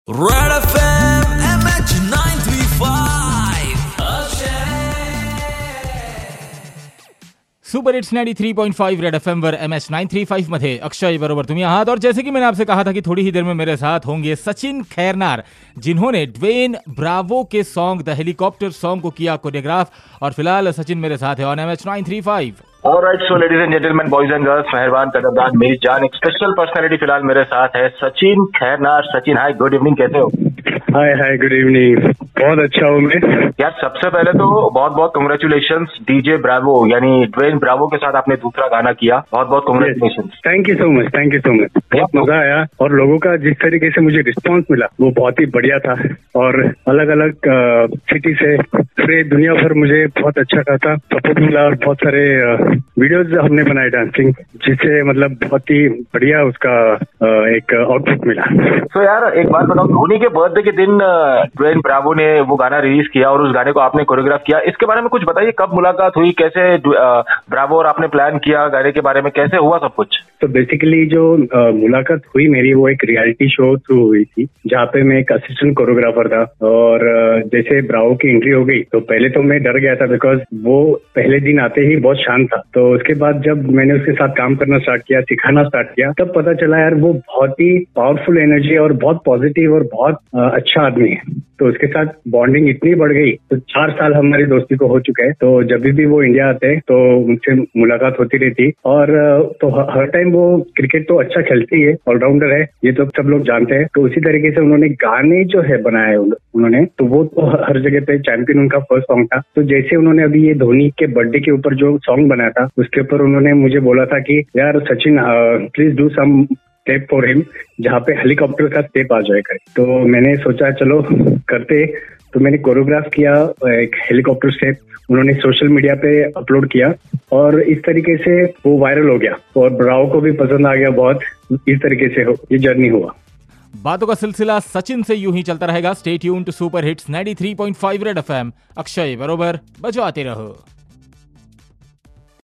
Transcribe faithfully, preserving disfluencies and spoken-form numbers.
Red FM M H nine three five super hits ninety three point five Red FM वर M H nine three five मध्ये अक्षय बरोबर तुम्ही आहात। और जैसे कि मैंने आपसे कहा था कि थोड़ी ही देर में मेरे साथ होंगे सचिन खैरनार, जिन्होंने ड्वेन ब्रावो के सॉन्ग द हेलीकॉप्टर सॉन्ग को किया कोरियोग्राफ। और फिलहाल सचिन मेरे साथ है on M H nine three five. Alright, so ladies and gentleman, boys and girls, मेहरबान, कदरदान, मेरी जान, एक स्पेशल पर्सनालिटी फिलहाल मेरे साथ है Sachin Khairnar. Sachin, hi, good evening, कैसे हो? हाय हाय गुड इवनिंग, बहुत अच्छा हूँ मैं यार। सबसे पहले तो बहुत बहुत कांग्रेचुलेशंस, डीजे ब्रावो यानी ड्वेन ब्रावो के साथ आपने दूसरा गाना किया, बहुत बहुत congratulations. Thank you so much, thank you so much, बहुत मजा आया। और लोगों का जिस तरीके से मुझे रिस्पांस मिला वो बहुत ही बढ़िया था। और अलग अलग सिटी से पूरे दुनिया भर मुझे बहुत अच्छा खासा सपोर्ट मिला और बहुत सारे वीडियोज हमने बनाए डांसिंग, जिससे मतलब बहुत ही बढ़िया उसका एक आउटपुट मिला। तो यार एक बात बताओ, धोनी के बर्थडे के दिन ड्वेन ब्रावो ने वो गाना रिलीज किया और उस गाने को आपने कोरियोग्राफ किया, इसके बारे में कुछ बताइए। कब मुलाकात हुई, कैसे ब्रावो और आपने प्लान किया गाने के बारे में, कैसे हुआ सब कुछ? तो बेसिकली जो uh, मुलाकात हुई मेरी, वो एक रियलिटी शो थ्रू हुई थी, जहाँ पे मैं एक असिस्टेंट कोरियोग्राफर था। और uh, जैसे ब्रावो की एंट्री हो गई तो पहले तो मैं डर गया था, बिकॉज वो पहले दिन आते ही बहुत शांत था। तो उसके बाद जब मैंने उसके साथ काम करना स्टार्ट किया, सिखाना स्टार्ट किया, तब पता चला यार वो बहुत ही पावरफुल एनर्जी और बहुत पॉजिटिव और बहुत uh, अच्छा आदमी है। तो उसके साथ बॉन्डिंग इतनी बढ़ गई, तो चार साल हमारी दोस्ती को हो चुके हैं। तो जब भी वो इंडिया आते हैं तो उनसे मुलाकात होती रहती। और तो हर टाइम वो क्रिकेट तो अच्छा खेलती है, ऑलराउंडर है, ये तो सब लोग जानते हैं। तो उसी तरीके से उन्होंने गाने जो है बनाए उन्होंने, तो वो तो हर जगह पे चैंपियन उनका फर्स्ट सॉन्ग था। तो जैसे उन्होंने अभी ये धोनी के बर्थडे के ऊपर जो सॉन्ग बनाया था, उसके ऊपर उन्होंने मुझे बोला था कि यार Sachin, please do some step for him, जहाँ पे हेलीकॉप्टर का स्टेप आ जाएगा। तो मैंने सोचा चलो करते। तो मैंने कोरियोग्राफ किया एक हेलीकॉप्टर स्टेप, उन्होंने सोशल मीडिया पे अपलोड किया और इस तरीके से वो वायरल हो गया और ब्रावो को भी पसंद आ गया बहुत। इस तरीके से हो, ये जर्नी हुआ। बातों का सिलसिला सचिन से यूं ही चलता रहेगा। Stay tuned to super hits ninety three point five Red FM. Akshay बरोबर बजाते रहो।